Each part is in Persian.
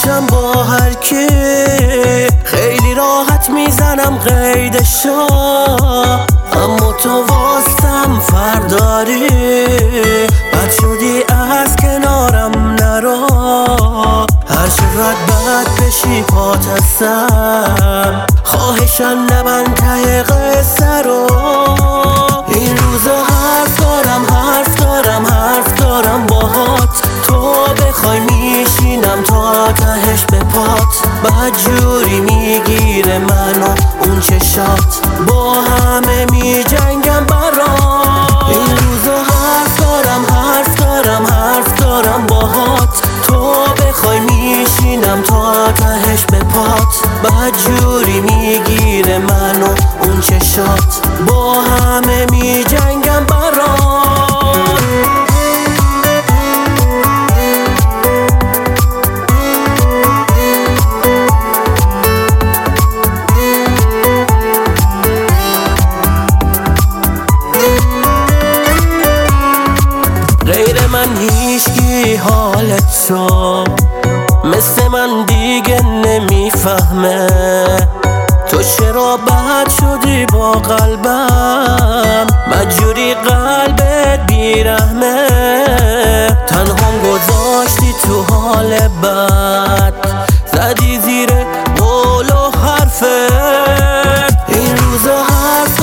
باشم با هر کی، خیلی راحت میزنم قیدشو، اما تو واسم فرداری، بد شدی از کنارم نرو، هر چقدر بد بشی پات هستم، خواهشم نبند ته قصه رو. این روزا حرف دارم باهات، تو بخوای میشینم تا تهش به پات، بدجوری میگیره منو اون چشات، با همه میجنگم برات. این روزا حرف دارم باهات، تو بخوای میشینم تا تهش به پات، بدجوری میگیره منو اون چشات، با همه میجنگم برات. غیر من هیچکی حالتو مثل من دیگه نمیفهمه، تو چرا بد شدی با قلبم، مجبوری قلبت بیرحمه، تنهام گذاشتی تو حال بد، زدی زیر قول و حرفت. این روزا حرف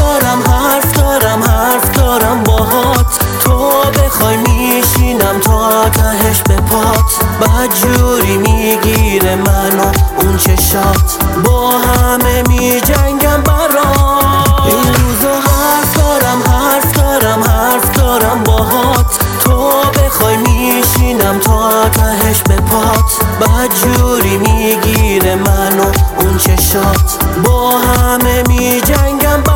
دارم باهات، تو بخوای میشینم تا تهش به پات، بدجوری میگیره منو اون چشات، با همه میجنگم برات. این روزا حرف دارم باهات، تو بخوای میشینم تا تهش به پات، بدجوری میگیره منو اون چشات، با همه میجنگم برات.